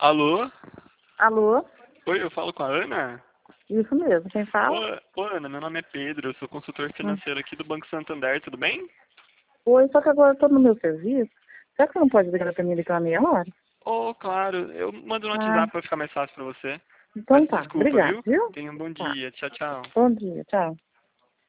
Alô? Alô? Oi, eu falo com a Ana? Isso mesmo, quem fala? Ô, Ana, meu nome é Pedro, eu sou consultor Hum. financeiro aqui do Banco Santander, tudo bem? Oi, só que agora eu tô no meu serviço. Será que você não pode ligar pra mim daqui a meia hora? Oh, claro, eu mando no Ah, WhatsApp pra ficar mais fácil pra você. então Peço tá. desculpa, Obrigado, viu? viu? Tenha um bom Tá. dia, tchau, tchau. Bom dia, tchau.